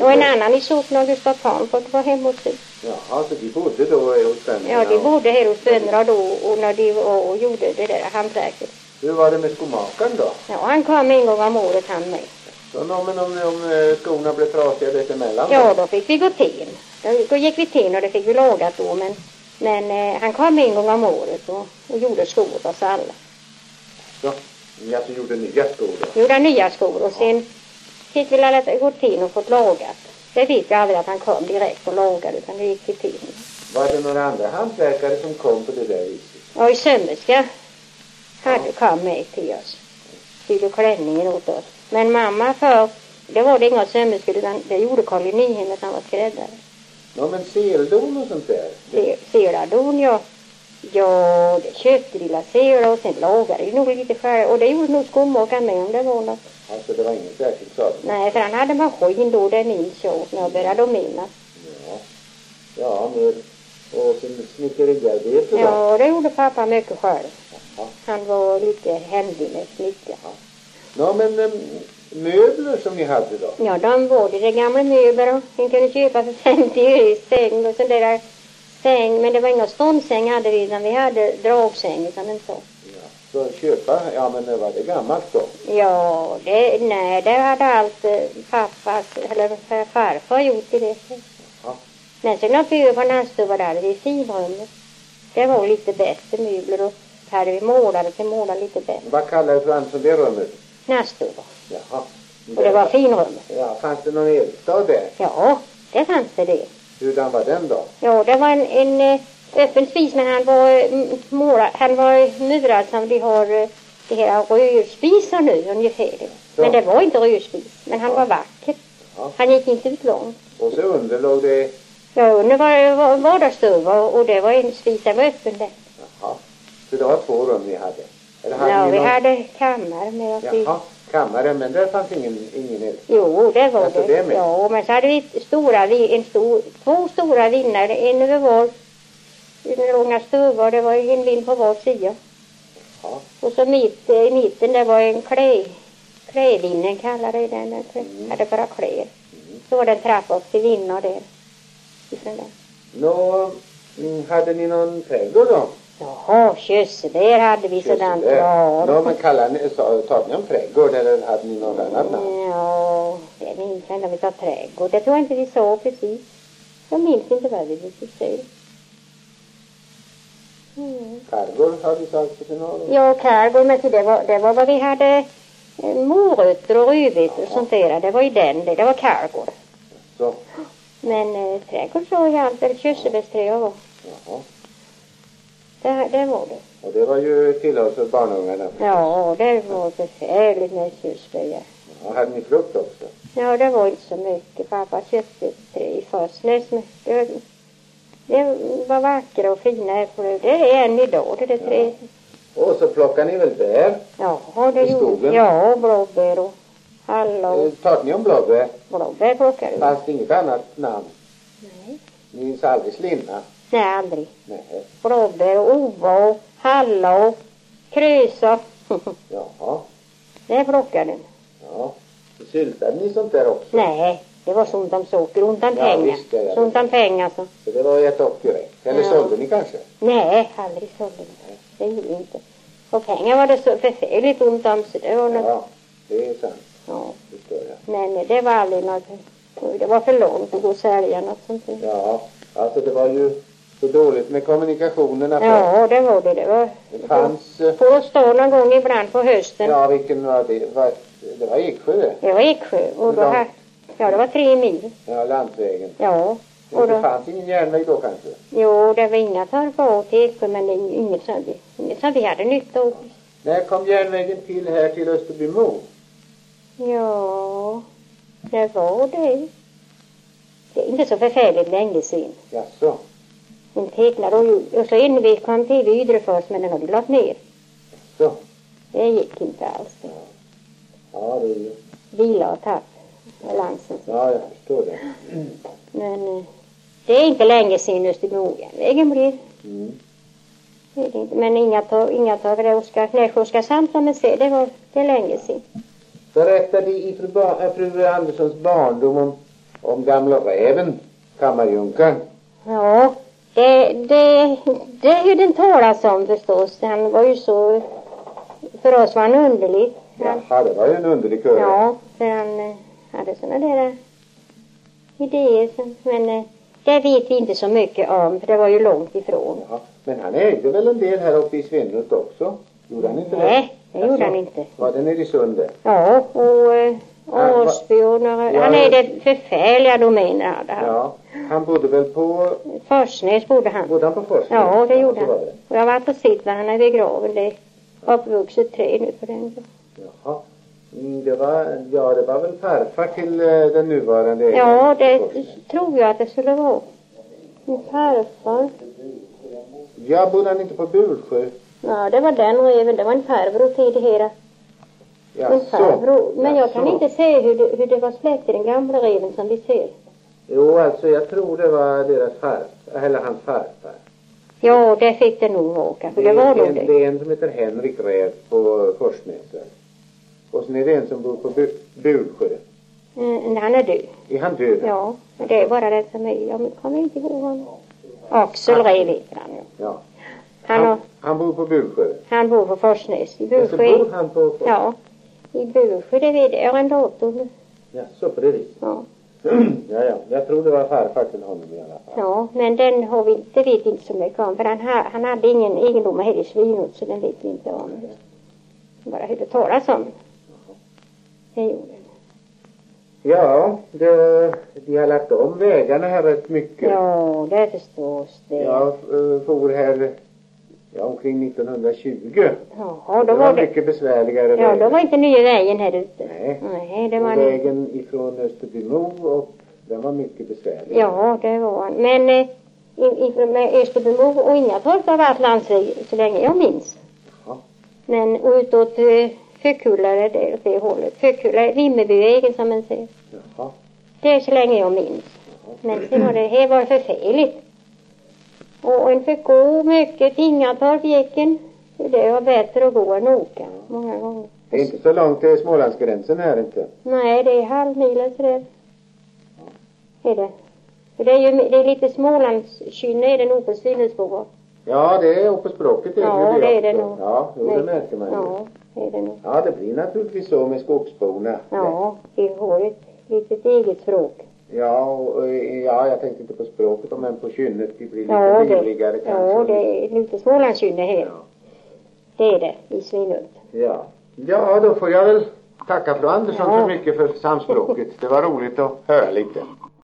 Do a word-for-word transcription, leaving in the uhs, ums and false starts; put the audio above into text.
Och en annan i sopen av Gustav Palmfort var hemma hos sig. Ja, alltså de bodde då hos vännerna? Ja, de bodde här hos vännerna då och när de var och gjorde det där hantverket. Hur var det med skomakaren då? Ja, han kom en gång om året, han med. Så no, men om, om skorna blev trasiga dessemellan? Ja, då fick vi gå till. Då gick vi till och det fick vi lagat då, men, men eh, han kom en gång om året och, och gjorde skor åt oss alla. Så, ja, så gjorde nya skor då? Gjorde nya skor och sen fick vi alla gå till och fått lagat. Det vet jag aldrig att han kom direkt och lagade, utan det gick vi till. Var det några andra hantverkare som kom på det där viset? Ja, i sömmerska hade kom med till oss. Sydde klänningen åt oss. Men mamma för, det var det inga sömmerskor, utan det gjorde Carl Nyhem att han var skräddare. Ja, men seldon och sånt där? Se, seladon, ja. Ja, det köpte lilla sela och sen lagade det nog lite själv. Och det gjorde nog skomakaren med om det var något. Alltså det var ingen särskilt sak? Nej, för han hade maskin då, den insåg när jag började att minnas. Ja, ja, mer. Och sen snickeriarbete då? Ja, det gjorde pappa mycket själv. Jaha. Han var lite händig med snickra. Ja, men äm, möbler som ni hade då? Ja, de var det, det gamla möbler. En kunde köpa för femtio öre i säng och sån där säng. Men det var inga ståndsäng hade vi, utan vi hade dragsäng, utan en så. Ja, så köpa, ja men det var det gammalt då? Ja, det, nej, det hade allt eh, pappas, eller farfar gjort i det. Ja. Men sen när vi på näststuva där hade vi finrummet. Det var lite bättre möbler och hade vi målade till måla lite bättre. Vad kallade du för det rummet? Näststuva. Jaha. Och det var finrummet. Ja, fanns det någon eldstad där? Ja, det fanns det det. Hurdan var den då? Ja, det var en, en eh, öppen spis, men han var mm, målad, han var murad som de har eh, det här rörspisar nu ungefär. Så. Men det var inte rörspis, men han Ja. var vacker. Ja. Han gick inte ut långt. Och så under låg det... Ja, under var, var vardagsstuva och det var en spis, den var öppen där. Jaha. Så det var två rum ni hade? Eller hade Ja, ni vi någon... hade kammare med oss. Jaha, kammaren, men där fanns ingen, ingen eld. Jo, det var Alltså, det. det med? Ja, men så hade vi stora, vi- en stor, två stora vinnare, en över var, en långa stuva och det var en vind på var sida. Ja. Och så mitt, i mitten det var en klä, klädvinnen kallade det den, den Mm. hade bara kläder. Mm. Så var det en trappa upp till vinnor där. Ifrån där. Nå, mm, hade ni någon trädgård då? Jaha, kösse, där hade vi sådant. Just det. Ja, Nå, men kallar ni, sa, sa ni om trädgård eller hade ni något annat namn? ja, det minns jag inte om vi sa trädgård. Det tror jag inte vi sa precis. Jag minns inte vad vi precis säger. Mm. Skärgård har vi sagt till någon? Ja, kärgård, men det var, det var vad vi hade eh, morötter och rödbetor och sånt där. Det var i den, det, det var kärgård. Så, Men eh, trädgård så jag allt, eller körsebärsträd var. jaha. Det, det var det. Och det var ju tillhör för barnungarna. Ja, det var förfärligt med körsbär. Ja, hade ni frukt också? Ja, det var inte så mycket. Pappa köpte ett träd i Försnäs. Men det, det var vackra och fina äpplen. Det är än idag, det där trädet. Och så plockar ni väl bär? Ja, det I gjorde skogen? Ja, blåbär och hallon. Eh, Tar ni om blåbär? Blåbär plockade vi. Fanns det inget annat namn? Nej. Ni sa aldrig slinna? Nej, aldrig. Nej. Blåbär och ova och hallon och krösa. Jaha. Det plockade den. Ja. Syltade ni sånt där också? Nej, det var sånt om socker, ont om Ja, pengar. visst, det är det. Sånt om pengar så. Så det var ett och direkt. Eller Ja. sålde ni kanske? Nej, aldrig sålde det. Det gjorde vi inte. Och pengar var det så förfärligt ont om så det var något. Ja, det är sant. Ja. Det förstår jag. Men det var aldrig något. Det var för långt att gå och sälja något sånt där. Ja, alltså det var ju så dåligt med kommunikationerna. För Ja, det var det. Det var det fanns... eh, på stå någon gång ibland på hösten. Ja, vilken var det? Var, det var Eksjö det? Det var Eksjö. Och då Hur långt? här, ja, det var tre mil. Ja, landsvägen. Ja. Men Och det då, fanns ingen järnväg då kanske? jo, det var inga torpar till Eksjö, men det är inget som vi, inget som vi hade nytta av. När kom järnvägen till här till Österbymo? Ja, det var det. Det är inte så förfärligt länge sedan. Jaså? En teklar och, och så en vi kom till vid Ydrefors, men den har de lagt ner. Så. Det gick inte alls. Ja, det är ju... Vila och tapp. Balansen. Ja, jag förstår det. Men eh, det är inte länge sedan Österbymo-järnvägen blev. Mm. Det är det inte. Men inga tar, inga tar det Oskar, nej, Oskarshamn som se, det var det är länge sedan. Berättade i fru, ba, äh, fru Anderssons barndom om om gamla räven, kammarjunkaren. Ja, det, det, det är ju den talas om förstås. Han var ju så, för oss var han underlig. Han, Jaha, det var ju en underlig kör. ja, för han eh, hade såna där idéer. Som, men eh, det vet vi inte så mycket om, för det var ju långt ifrån. Ja, men han ägde väl en del här uppe i Svinhult också? Gjorde han inte det? Nej, det gjorde Alltså, han inte. Var det nere i Sunde? Ja, och eh, Åsby och några, Ja, han är det förfärliga domäner hade han. Ja, han bodde väl på... Forsnäs bodde han. Bodde han på Forsnäs? Ja, det gjorde så han. var det. Och jag var på sitt när han är vid graven. Det är uppvuxet träd nu på den. Jaha. Mm, det var, ja, det var väl farfar till eh, den nuvarande ägaren. Ja, det tror jag att det skulle vara. Min farfar. Ja, bodde han inte på Bulsjö? Ja, det var den reven. Det var en farbror till det hela. Ja, En farbror. Men jag kan så. inte se hur det, hur det var släkt i den gamla reven som vi ser. Jo, alltså jag tror det var deras farfar, eller hans farfar. Ja, det fick det nog vara. För det var nog en, det. det är en som heter Henrik Räv på Forsnäset. Och sen är det en som bor på Bu- Bulsjö. Mm, han är död. Är han död? Ja, men det är bara den som är. Jag kommer inte ihåg honom. Axel Rev heter han. Ja. Ja. Han, Han, har, han bor på Bulsjö. han bor på Forsnäs. I Och så Bulsjö. bor han på Forsnäs. Ja, i Bulsjö, det vet jag. Arrendator. Ja, så på det viset. Ja. Ja, ja. Jag tror det var farfar till honom i alla fall. Ja, men den har vi, det vet vi inte så mycket om. För han, ha, han hade ingen egendom här i Svinhult, så den vet vi inte om. Bara hur det talas om. Det gjorde den. Ja, det, de har lagt om vägarna här rätt mycket. Ja, det förstås det. Jag uh, for här ja, omkring nittonhundratjugo. Jaha, då det var, var det. mycket besvärligare Ja, vägar. då var inte nya vägen här ute. Nej. Nej, det var Och det. vägen ifrån Österbymo och den var mycket besvärlig. Ja, det var han. Men eh, i, i, med Österbymo och Ingatorp har varit landsväg så länge jag minns. Jaha. Men och utåt eh, Fökulla är det åt det hållet. Fökulla är Vimmerbyvägen som man säger. Jaha. Det är så länge jag minns. Men sen har det här varit förfärligt. Och en fick gå mycket. Ingatorp gick en. Det var bättre att gå än åka. Många gånger. Det är inte så långt till Smålandsgränsen här inte. Nej, det är halvmilen så det är det. För det är ju det är lite Smålandskynne är det nog på Svinhultsbor. Ja, det är uppe på språket. Är Ja, ju det är också. det nog. Ja, jo, det Nej. märker man ju. Ja, det är det nog. Ja, det blir naturligtvis så med skogsborna. Ja, vi har ett litet eget språk. Ja, och, ja, jag tänkte inte på språket, men på kynnet. Det blir lite Ja, det, livligare kanske. ja, det är lite Smålandskynne här. Ja. Det är det, i Svinhult. Ja. Ja, då får jag väl tacka fru Andersson Ja. så mycket för samspråket. Det var roligt att höra lite.